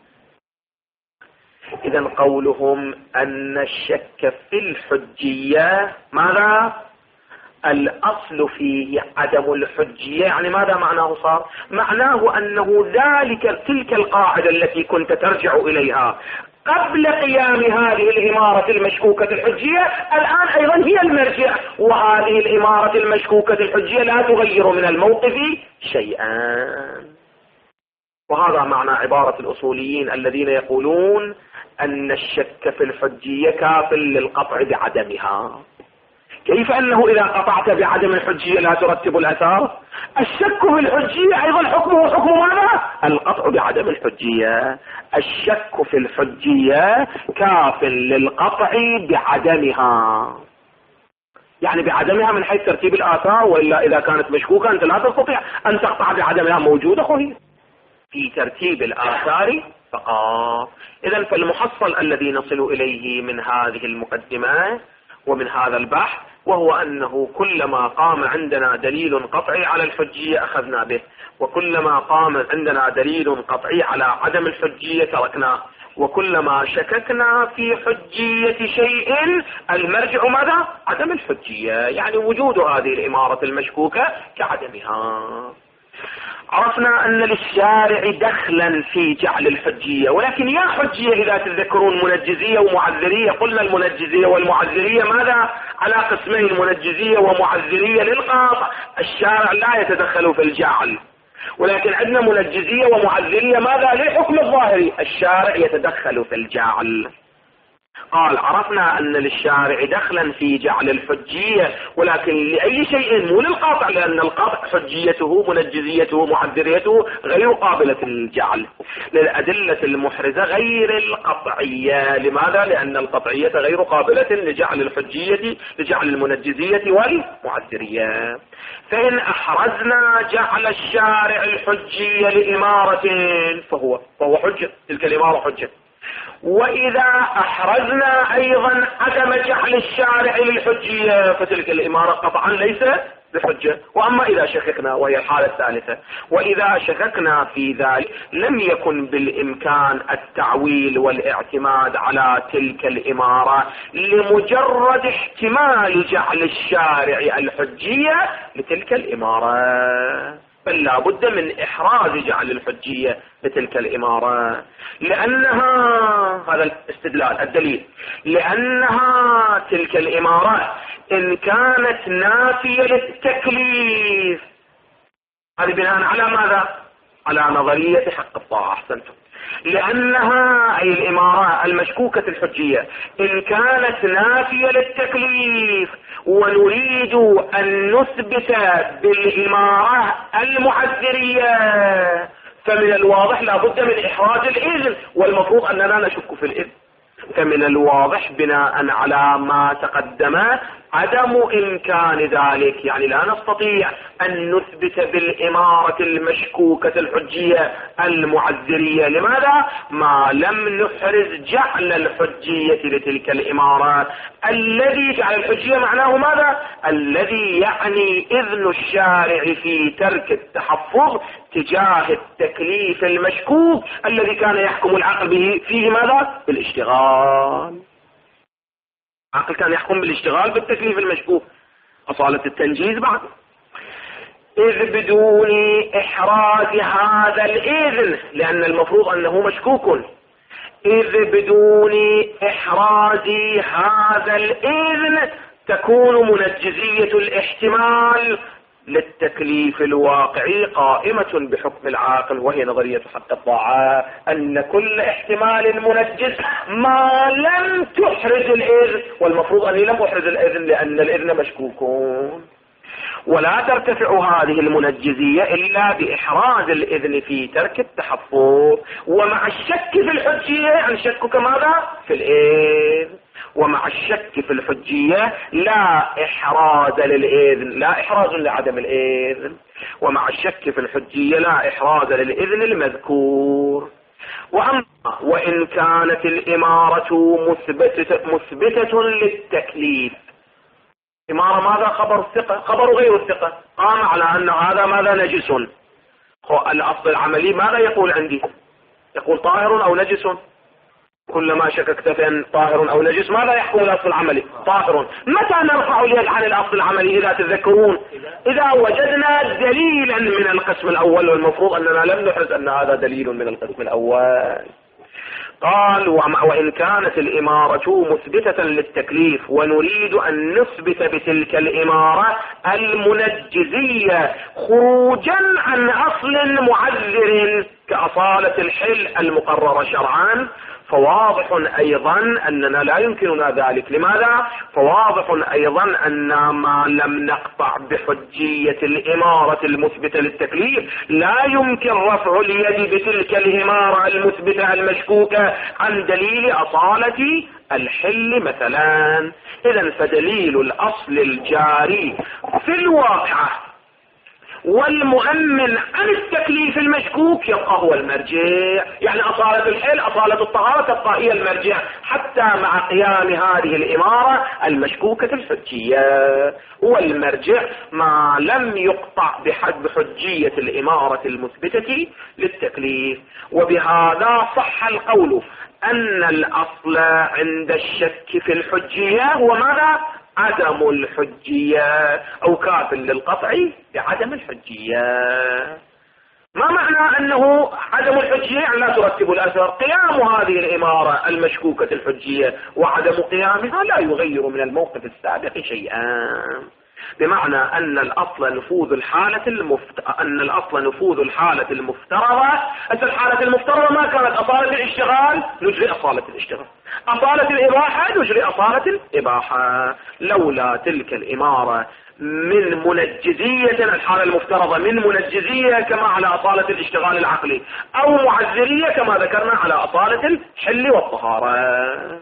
إذا قولهم أن الشك في الحجية ماذا؟ الأصل فيه عدم الحجية. يعني ماذا معناه صار؟ معناه أنه ذلك تلك القاعدة التي كنت ترجع إليها قبل قيام هذه الإمارة المشكوكة الحجية الآن أيضا هي المرجع، وهذه الإمارة المشكوكة الحجية لا تغير من الموقف شيئا. وهذا معنى عبارة الأصوليين الذين يقولون أن الشك في الحجية كاف للقطع بعدمها. كيف أنه إذا قطعت بعدم الحجية لا ترتب الأثار؟ الشك في الحجية أيضا حكمه حكم ماذا؟ القطع بعدم الحجية. الشك في الحجية كاف للقطع بعدمها، يعني بعدمها من حيث ترتيب الآثار، وإلا إذا كانت مشكوكة أنت لا تستطيع أن تقطع بعدمها، موجودة خهي في ترتيب الآثار فقط. إذن فالمحصل الذي نصل إليه من هذه المقدمة ومن هذا البحث وهو أنه كلما قام عندنا دليل قطعي على الحجية أخذنا به، وكلما قام عندنا دليل قطعي على عدم الحجية تركناه، وكلما شككنا في حجية شيء المرجع ماذا؟ عدم الحجية، يعني وجود هذه الإمارة المشكوكة كعدمها. عرفنا أن للشارع دخلا في جعل الحجية، ولكن يا حجية إذا تذكرون منجزية ومعذرية، قلنا المنجزية والمعذرية ماذا؟ على قسمين، منجزية ومعذرية للقاطع. الشارع لا يتدخل في الجعل، ولكن عندنا منجزية ومعذرية ماذا؟ للحكم الظاهري، الشارع يتدخل في الجعل. قال عرفنا أن للشارع دخلا في جعل الحجية، ولكن لأي شيء مو للقاطع، لأن القاطع حجيته منجزيته معذريته غير قابلة للجعل. للأدلة المحرزة غير القطعية. لماذا؟ لأن القطعية غير قابلة لجعل الحجية لجعل المنجزية والمعذرية. فإن أحرزنا جعل الشارع الحجية لإمارة فهو فهو حجة، تلك الإمارة حجة. وإذا أحرزنا أيضا عدم جعل الشارع للحجية فتلك الإمارة قطعا ليس بحجة. وأما إذا شككنا، وهي الحالة الثالثة، وإذا شككنا في ذلك لم يكن بالإمكان التعويل والاعتماد على تلك الإمارة لمجرد احتمال جعل الشارع الحجية لتلك الإمارة، بل لا بد من إحراز جعل الحجية لتلك الإمارة، لأنها هذا الاستدلال الدليل، لأنها تلك الإمارة إن كانت نافية للتكليف، هذه بناء على ماذا؟ على نظرية حق الطاعة. أحسنتم. لأنها أي الإمارة المشكوكة الحجية إن كانت نافية للتكليف ونريد أن نثبت بالإمارة المعذرية فمن الواضح لا بد من إحراز الإذن، والمفروض أننا نشك في الإذن. فمن الواضح بناء على ما تقدم عدم إمكان ذلك، يعني لا نستطيع أن نثبت بالإمارة المشكوكة الحجية المعذرية. لماذا؟ ما لم نحرز جعل الحجية لتلك الإمارة. الذي جعل الحجية معناه ماذا؟ الذي يعني إذن الشارع في ترك التحفظ تجاه التكليف المشكوك الذي كان يحكم العقل به فيه ماذا؟ بالاشتغال. العقل كان يحكم بالاشتغال بالتكليف المشكوك، أصالة التنجيز بعد. إذ بدون إحراز هذا الإذن، لأن المفروض أنه مشكوك، إذ بدون إحراز هذا الإذن تكون منجزية الاحتمال للتكليف الواقعي قائمة بحكم العاقل، وهي نظرية حق الطاعة، أن كل احتمال منجز ما لم تحرز الإذن، والمفروض أني لم أحرز الإذن لأن الإذن مشكوكون. ولا ترتفع هذه المنجزية إلا بإحراز الإذن في ترك التحفظ، ومع الشك في الحجية يعني شكك ماذا؟ في الإذن. ومع الشك في الحجية لا إحراز للإذن، لا إحراز لعدم الإذن. ومع الشك في الحجية لا إحراز للإذن المذكور. وأما وإن كانت الإمارة مثبتة, مثبتة للتكليف، إمارة ماذا؟ خبر الثقة، خبر غير الثقة قام على أن هذا ماذا؟ نجس. الأصل العملي ماذا يقول عندي؟ يقول طاهر أو نجس. كلما شككت في أن طاهر أو نجس ماذا يحكم الأصل العملي؟ طاهر. متى نرفع اليد عن الأصل العملي؟ إذا تذكرون، إذا وجدنا دليلا من القسم الأول، والمفروض أننا لم نحرز أن هذا دليل من القسم الأول. قال وإن كانت الإمارة مثبتة للتكليف ونريد أن نثبت بتلك الإمارة المنجزية خروجا عن أصل معذر كأصالة الحل المقررة شرعا، فواضح أيضا أننا لا يمكننا ذلك. لماذا؟ فواضح أيضا أن ما لم نقطع بحجية الإمارة المثبتة للتكليف لا يمكن رفع اليد بتلك الإمارة المثبتة المشكوكة عن دليل أصالة الحل مثلا. إذن فدليل الأصل الجاري في الواقع والمؤمن عن التكليف المشكوك يبقى هو المرجع، يعني أصالة الحل أصالة الطهارة تبقى هي المرجع حتى مع قيام هذه الإمارة المشكوكة الحجية. والمرجع ما لم يقطع بحد بحجية الإمارة المثبتة للتكليف. وبهذا صح القول أن الأصل عند الشك في الحجية هو ماذا؟ عدم الحجية، أو كاف للقطع بعدم الحجية. ما معنى أنه عدم الحجية؟ يعني لا ترتب الأثر. قيام هذه الإمارة المشكوكة الحجية وعدم قيامها لا يغير من الموقف السابق شيئا، بمعنى أن الأصل نفوذ الحالة المفت... أن الأصل نفوذ الحالة المفترضة. الحالة المفترضة ما كانت أصالة الاشتغال، نجري أصالة الاشتغال. أصالة الإباحة، نجري أصالة الإباحة. لولا تلك الإمارة من منجزية، الحالة المفترضة من منجزية كما على أصالة الاشتغال العقلي، أو معذرية كما ذكرنا على أصالة الحل والطهارة.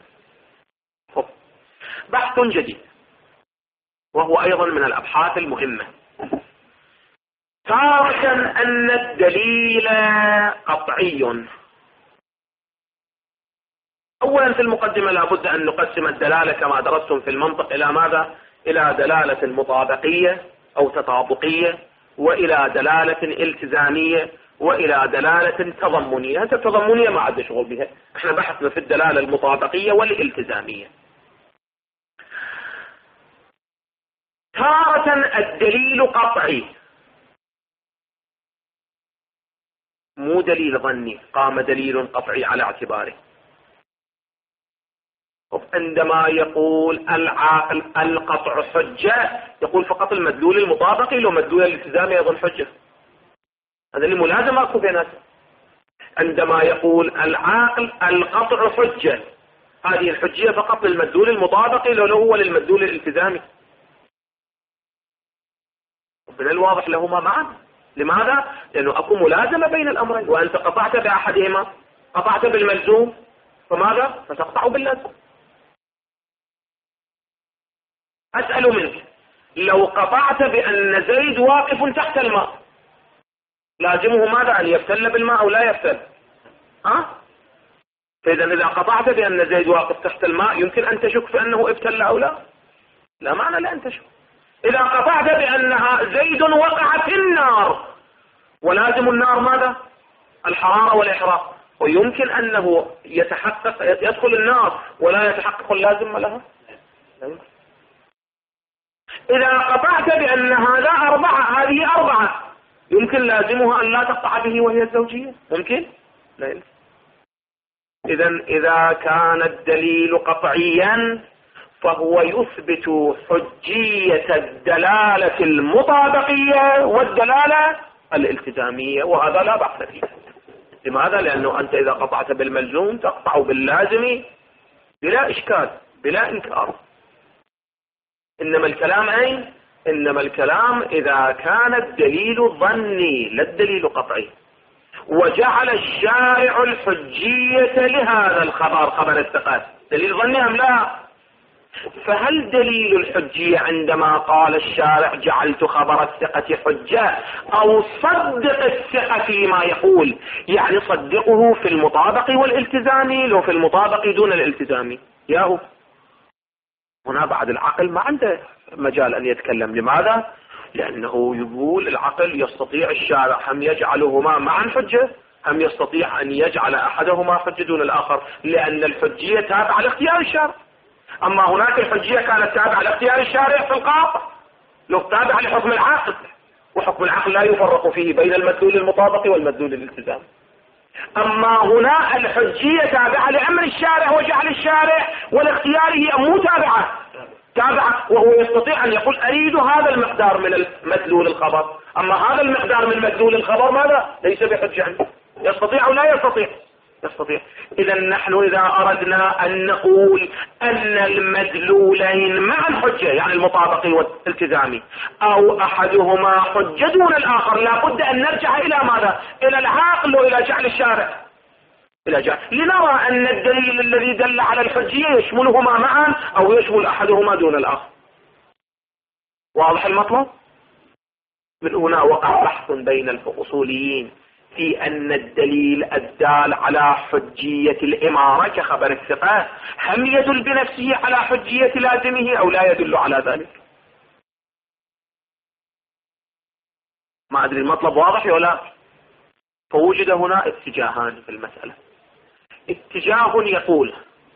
بحث جديد، وهو أيضا من الأبحاث المهمة. تارة أن الدليل قطعي. أولا في المقدمة لابد أن نقسم الدلالة كما درستم في المنطق إلى ماذا؟ إلى دلالة مطابقية أو تطابقية، وإلى دلالة التزامية، وإلى دلالة تضمنية. هذه التضمنية ما عاد شغل بها، احنا بحثنا في الدلالة المطابقية والالتزامية. تارة الدليل قطعي، مو دليل ظني، قام دليل قطعي على اعتباره. عندما يقول العاقل القطع حجة، يقول فقط المدلول المطابقي، لو مدلول الالتزامي يظن حجة. هذا اللي ملازم اكو بينات. عندما يقول العاقل القطع حجة، هذه الحجية فقط للمدلول المطابقي، لو هو للمدلول الالتزامي. من الواضح لهما معا. لماذا؟ لأنه أكو ملازمة بين الأمرين، وأنت قطعت بأحدهما، قطعت بالملزوم، فماذا؟ فتقطع باللازم. أسأل منك، لو قطعت بأن زيد واقف تحت الماء، لازمه ماذا؟ أن يفتل بالماء أو لا يفتل؟ ها؟ فإذا إذا قطعت بأن زيد واقف تحت الماء، يمكن أن تشك في أنه ابتل أو لا؟ لا معنى لأن تشك. إذا قطعت بأنها زيد وقع في النار، ولازم النار ماذا؟ الحرارة والإحراق، ويمكن أنه يتحقق يدخل النار ولا يتحقق اللازم لها. إذا قطعت بأن هذا أربعة، هذه أربعة، يمكن لازمها أن لا تقطع به وهي الزوجية؟ ممكن؟ لا. إذا إذا كان الدليل قطعيا فهو يثبت حجية الدلالة المطابقية والدلالة الالتزامية، وهذا لا بأس فيه. لماذا؟ لأنه أنت إذا قطعت بالملزوم تقطع باللازم بلا إشكال بلا إنكار. إنما الكلام أين؟ إنما الكلام إذا كان الدليل ظني لا الدليل قطعي، وجعل الشارع الحجية لهذا الخبر خبر الثقة دليل ظني أم لا؟ فهل دليل الحجية عندما قال الشارع جعلت خبر الثقة حجة، أو صدق الثقة فيما يقول، يعني صدقه في المطابق والالتزامي لو في المطابق دون الالتزامي؟ ياهو هنا بعد العقل ما عنده مجال أن يتكلم. لماذا؟ لأنه يقول العقل يستطيع الشارع هم يجعلهما معا حجة، هم يستطيع أن يجعل أحدهما حجة دون الآخر، لأن الحجية تابعة لاختيار الشارع. أما هناك الحجية كانت تابعة لاختيار الشارع في القاطع، لو تابعة لحكم العقل، وحكم العقل لا يفرق فيه بين المدلول المطابق والمدلول الالتزام. أما هنا الحجية تابعة لأمر الشارع وجعل الشارع، والاختيار مو تابعة تابعة، وهو يستطيع أن يقول أريد هذا المقدار من مدلول الخبر، أما هذا المقدار من مدلول الخبر ماذا؟ ليس بحجة عنه. يستطيع أو لا يستطيع؟ يستطيع. إذا نحن إذا أردنا أن نقول أن المدلولين معا حجة، يعني المطابقي والالتزامي، أو أحدهما حجة دون الآخر، لابد أن نرجع إلى ماذا؟ إلى العقل وإلى جعل الشارع، إلى جعل لنرى أن الدليل الذي دل على الحجية يشملهما معا أو يشمل أحدهما دون الآخر. واضح المطلب؟ من هنا وقع بحث بين الأصوليين في أن الدليل الدال على حجية الإمارة كخبر الثقة هم يدل بنفسه على حجية لازمه أو لا يدل على ذلك. ما أدري المطلب واضح ولا؟ فوجد هنا اتجاهان في المسألة. اتجاه يقول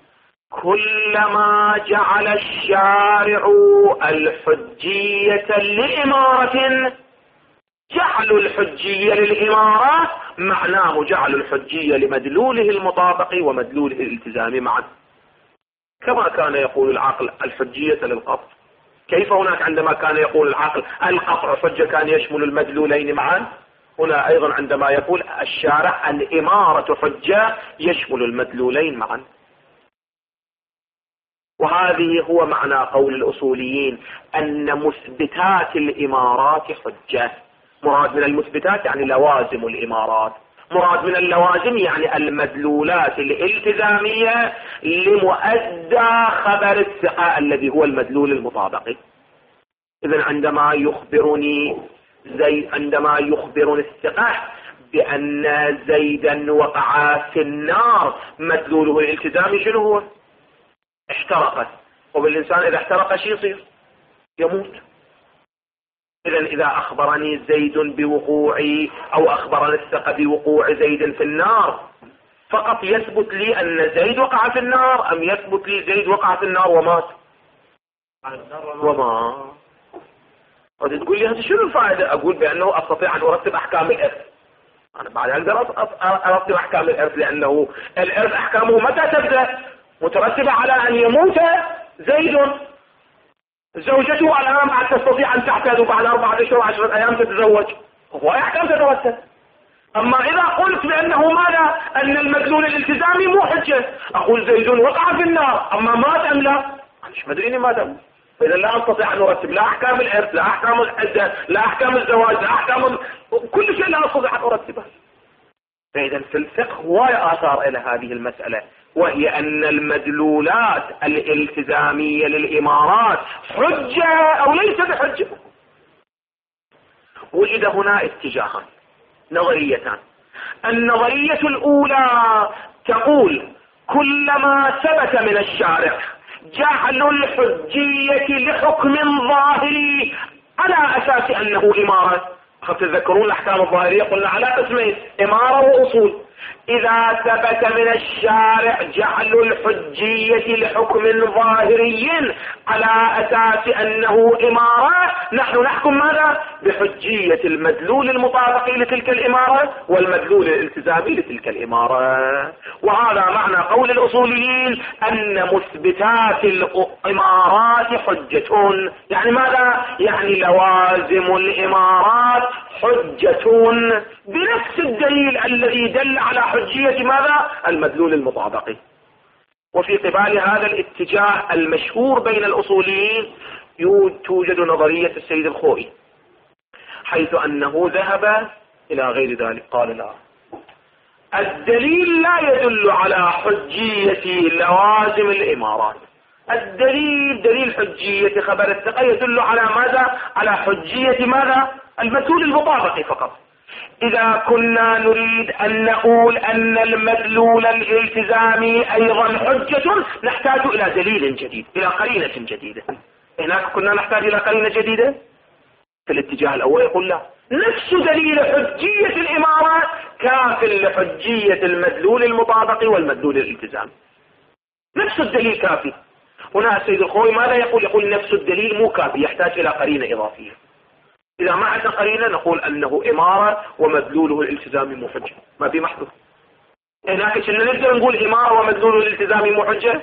كلما جعل الشارع الحجية لإمارة، جعل الحجية للإمارة معناه جعل الحجية لمدلوله المطابق ومدلوله الالتزامي معا، كما كان يقول العقل الحجية للقطع. كيف هناك عندما كان يقول العقل القطع حجة كان يشمل المدلولين معا، هنا أيضا عندما يقول الشارع الإمارة حجة يشمل المدلولين معا. وهذه هو معنى قول الأصوليين أن مثبتات الإمارات حجة. مراد من المثبتات يعني لوازم الإمارات، مراد من اللوازم يعني المدلولات الالتزامية لمؤدى خبر الثقة الذي هو المدلول المطابق. إذن عندما يخبرني زي عندما يخبرني الثقة بأن زيدا وقع في النار، مدلوله الالتزامي شنو هو؟ احترقت، وبالإنسان إذا احترق شيء يصير يموت. إذن إذا أخبرني زيد بوقوعي أو أخبرني الثقة بوقوع زيد في النار، فقط يثبت لي أن زيد وقع في النار، أم يثبت لي زيد وقع في النار ومات؟ وما قد تقول لي هذا شنو الفائدة؟ أقول بأنه أستطيع أن أرتب أحكام الإرث. أنا بعد أقدر أرتب أحكام الإرث، لأنه الإرث أحكامه متى تبدأ؟ مترتبة على أن يموت زيد، زوجته الآن بعد تستطيع أن تعتد وبعد أربعة أشهر وعشرة أيام تتزوج، هو أحكام تترتب. أما إذا قلت بأنه ماذا؟ أن المدلول الالتزامي مو حجة، أقول زيد وقع في النار أما مات أم لا؟ أنا مش مدريني ماذا، فإذا لا أستطيع أن أرتب لا أحكام الإرث لا أحكام العدة لا أحكام الزواج لا أحكام كل شيء لا أستطيع أن أرتبه. فإذا في الفقه هواية آثار إلى هذه المسألة، وهي أن المدلولات الالتزامية للإمارات حجة أو ليس بحجة. وجد هنا اتجاهان نظريتان. النظرية الأولى تقول كلما ثبت من الشارع جعل الحجية لحكم ظاهري على أساس أنه إمارة، تتذكرون الأحكام الظاهرية قلنا على قسمين إمارة وأصول. إذا ثبت من الشارع جعل الحجية لحكم ظاهري على أساس أنه إمارة، نحن نحكم ماذا؟ بحجية المدلول المطابق لتلك الإمارة والمدلول الالتزامي لتلك الإمارة. وهذا معنى قول الأصوليين أن مثبتات الإمارات حجة. يعني ماذا؟ يعني لوازم الإمارات حجة بنفس الدليل الذي دل على حجية ماذا؟ المدلول المطابق. وفي قبال هذا الاتجاه المشهور بين الأصوليين توجد نظرية السيد الخوئي، حيث أنه ذهب إلى غير ذلك. قال لا، الدليل لا يدل على حجية لوازم الإمارات، الدليل دليل حجية خبر الثقة يدل على ماذا؟ على حجية ماذا؟ المدلول المطابق فقط. إذا كنا نريد أن نقول أن المدلول الالتزامي أيضا حجة نحتاج إلى دليل جديد، إلى قرينة جديدة. هناك كنا نحتاج إلى قرينة جديدة. في الاتجاه الأول يقول لا، نفس دليل حجية الإمارة كاف لحجية المدلول المطابق والمدلول الالتزامي، نفس الدليل كافي. هنا السيد الخوئي ماذا يقول؟ يقول نفس الدليل مو كافي، يحتاج إلى قرينة إضافية. إذا ما عندنا قرينة نقول أنه إمارة ومدلوله الالتزامي مو حجة، ما في محذوف. هناك كنا نقدر نقول إمارة ومدلوله الالتزامي مو حجة؟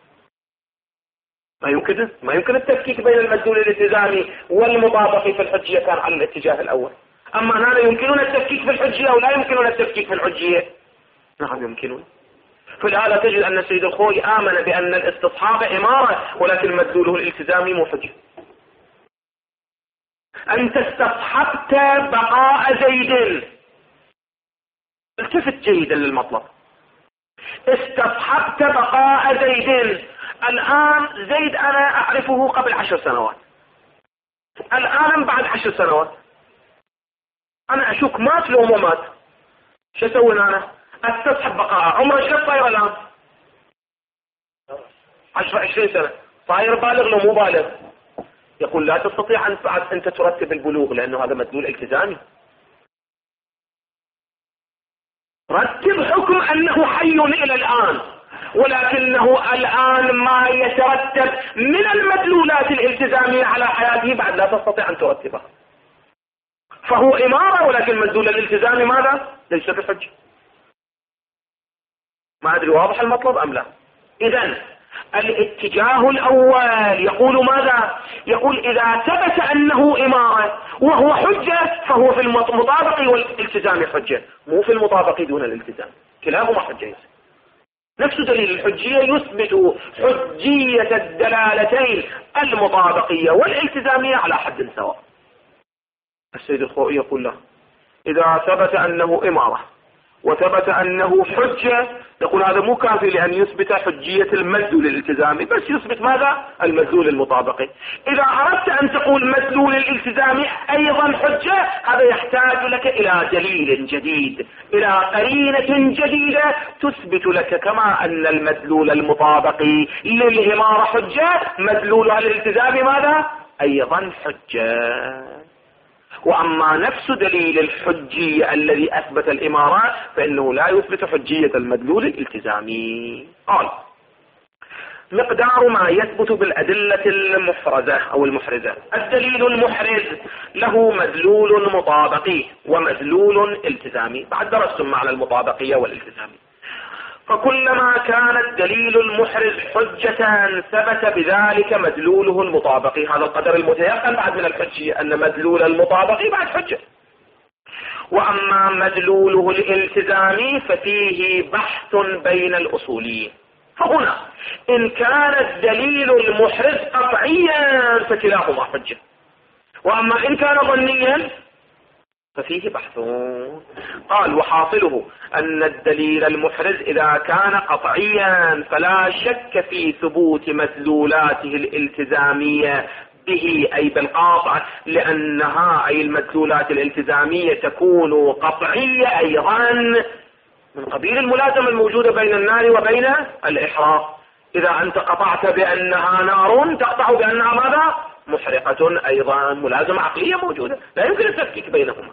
ما يمكن، ما يمكن التفكيك بين المدلول الالتزامي والمطابق في الحجية كان على الاتجاه الأول. أما هنا يمكننا التفكيك في الحجية أو لا يمكننا التفكيك في الحجية؟ نعم يمكنون. في الآلة تجد أن السيد الخوئي آمن بأن الاستصحاب إمارة ولكن مدلوله الالتزامي مو حجة. أنت استصحبت بقاء زيد، التفت جيدا للمطلب، استصحبت بقاء زيد. الآن زيد أنا أعرفه قبل عشر سنوات، الآن بعد عشر سنوات أنا أشك مات لو ما مات، شو أسوي أنا؟ استصحب بقاء. عمره شو صاير الآن؟ عشر عشرين سنة، صاير بالغ لو مو بالغ؟ يقول لا تستطيع أن أنت ترتب البلوغ لأنه هذا مدلول التزامي. رتب الحكم أنه حي إلى الآن، ولكنه الآن ما يترتب من المدلولات الالتزامية على حياته بعد لا تستطيع أن ترتبها، فهو إمارة ولكن مدلول الالتزام ماذا؟ ليس بحجة. ما أدري واضح المطلب أم لا؟ إذن الاتجاه الأول يقول ماذا؟ يقول إذا ثبت أنه إمارة وهو حجة فهو في المطابق والالتزام حجة، مو في المطابق دون الالتزام، كلاهما حجة. نفس دليل الحجية يثبت حجية الدلالتين المطابقية والالتزامية على حد سواء. السيد الخوئي يقول له إذا ثبت أنه إمارة وثبت أنه حجة نقول هذا مو كافي لأن يثبت حجية المدلول الالتزامي، بس يثبت ماذا؟ المدلول المطابقي. إذا أردت أن تقول مدلول الالتزامي أيضا حجة هذا يحتاج لك إلى دليل جديد، إلى قرينة جديدة تثبت لك كما أن المدلول المطابقي للإمارة حجة مدلولها الالتزامي ماذا؟ أيضا حجة. وأما نفس دليل الحجية الذي أثبت الإمارة فإنه لا يثبت حجية المدلول الالتزامي. قال مقدار ما يثبت بالأدلة المحرزة أو المحرزة. الدليل المحرز له مدلول مطابقي ومدلول التزامي، بعد درستم معنى المطابقية والالتزامي. فكلما كان الدليل المحرز حجة ثبت بذلك مدلوله المطابقي. هذا القدر المتيقن بعد من الحجية أن مدلول المطابقي بعد حجة. وأما مدلوله الالتزامي ففيه بحث بين الأصوليين. فهنا إن كان الدليل المحرز قطعيا فكلاهما حجة، وأما إن كان ظنيا ففيه بحث. قال وحاصله أن الدليل المحرز إذا كان قطعيا فلا شك في ثبوت مدلولاته الالتزامية به أي بالقاطع، لأنها أي المدلولات الالتزامية تكون قطعية أيضا من قبيل الملازمة الموجودة بين النار وبين الإحراق. إذا أنت قطعت بأنها نار تقطع بأنها ماذا؟ محرقة، أيضا ملازمة عقلية موجودة لا يمكن التفكيك بينهما.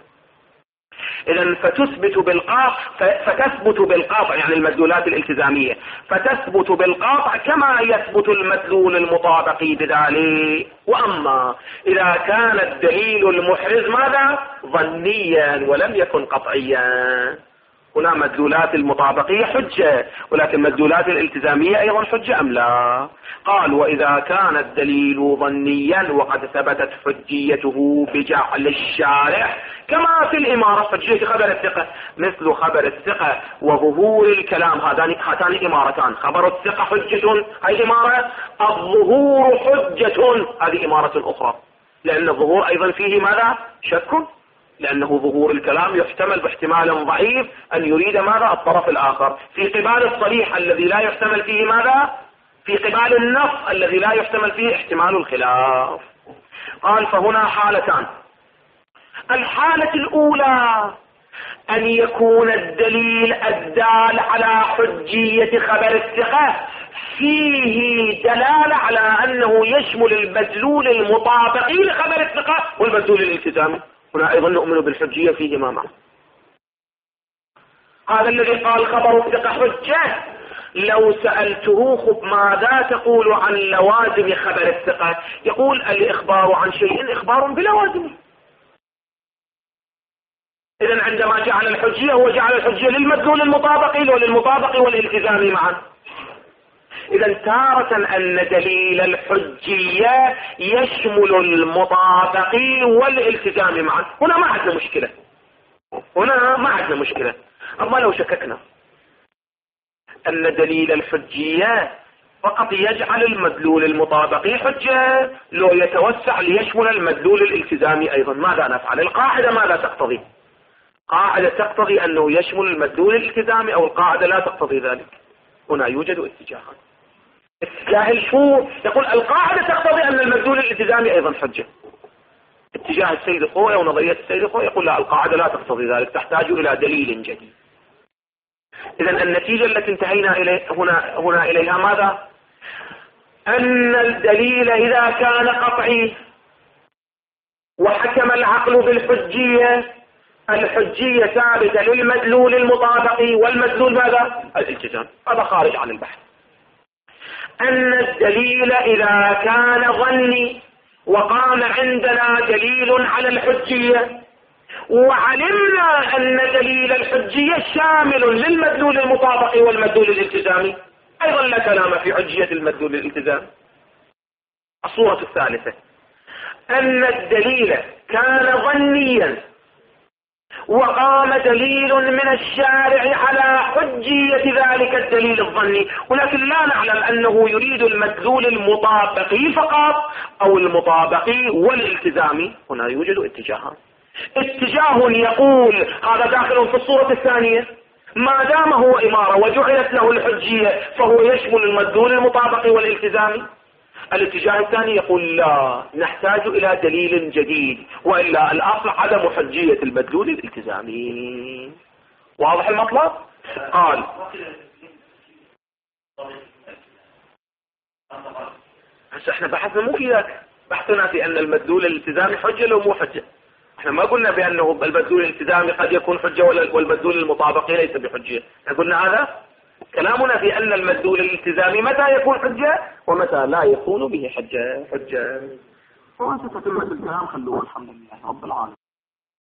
إذن فتثبت بالقاطع فتثبت بالقاطع يعني المدلولات الالتزامية فتثبت بالقاطع كما يثبت المدلول المطابقي بذلك. وأما إذا كان الدليل المحرز ماذا؟ ظنيا ولم يكن قطعيا، هنا مدلولات المطابقية حجة ولكن مدلولات الالتزامية أيضا حجة أم لا؟ قال وإذا كان الدليل ظنيا وقد ثبتت حجيته بجعل الشارع كما في الإمارة حجية خبر الثقة مثل خبر الثقة وظهور الكلام، هذان هاتان إمارتان، خبر الثقة حجة هذه إمارة، الظهور حجة هذه إمارة أخرى، لأن الظهور أيضا فيه ماذا؟ شك، لأنه ظهور الكلام يحتمل باحتمال ضعيف أن يريد ماذا؟ الطرف الآخر، في قبال الصريح الذي لا يحتمل فيه ماذا؟ في قبال النص الذي لا يحتمل فيه احتمال الخلاف. قال فهنا حالتان. الحالة الأولى أن يكون الدليل الدال على حجية خبر الثقة فيه دلالة على أنه يشمل المدلول المطابقي لخبر الثقة والمدلول الالتزامي، هنا أيضا نؤمن بالحجية فيهما معا. هذا الذي قال خبر الثقة حجة لو سألته خب ماذا تقول عن لوازم خبر الثقة؟ يقول الإخبار عن شيء إخبار بلوازمه. إذن عندما جعل الحجية هو جعل الحجية للمدلول المطابقي وللمطابقي والالتزامي معا. إذن تارة أن دليل الحجية يشمل المطابقي والالتزامي معا، هنا ما عندنا مشكلة، هنا ما عندنا مشكلة. أما لو شككنا أن دليل الحجية فقط يجعل المدلول المطابقي حجة لو يتوسع ليشمل المدلول الالتزامي أيضا، ماذا نفعل؟ القاعدة ماذا تقتضي؟ قاعدة تقتضي أنه يشمل المدلول الالتزامي أو القاعدة لا تقتضي ذلك؟ هنا يوجد اتجاهات. اتجاه الشو يقول القاعدة تقتضي أن المدلول الالتزامي أيضا حجة. اتجاه السيد الخوئي ونظرية السيد الخوئي يقول لا، القاعدة لا تقتضي ذلك، تحتاج إلى دليل جديد. إذن النتيجة التي انتهينا إليه هنا هنا إليها ماذا؟ أن الدليل إذا كان قطعي وحكم العقل بالحجية الحجية ثابتة للمدلول المطابق والمدلول ماذا؟ الالتزام. هذا خارج عن البحث. أن الدليل إذا كان ظني وقام عندنا دليل على الحجية وعلمنا أن دليل الحجية شامل للمدلول المطابق والمدلول الالتزامي، أيضا لا كلام في حجية المدلول الالتزامي. الصورة الثالثة أن الدليل كان ظنيا وقام دليل من الشارع على حجية ذلك الدليل الظني، ولكن لا نعلم أنه يريد المدلول المطابق فقط أو المطابق والالتزامي. هنا يوجد اتجاهان. اتجاه يقول هذا داخل في الصورة الثانية، ما دام هو إمارة وجعلت له الحجية فهو يشمل المدلول المطابق والالتزامي. الاتجاه الثاني يقول لا، نحتاج إلى دليل جديد، وإلا الأصل عدم حجية المدلول الالتزامي. واضح المطلب؟ قال هسه احنا بحثنا مو في ذاك، بحثنا في أن المدلول الالتزامي حجة لو مو حجة. احنا ما قلنا بأنه المدلول الالتزامي قد يكون حجة والمدلول المطابق ليس بحجة. احنا قلنا هذا كلامنا في أن المدلول الالتزامي متى يكون حجة ومتى لا يكون به حجة. حجة وأنت تتمة الكلام خلوه. الحمد لله رب العالمين.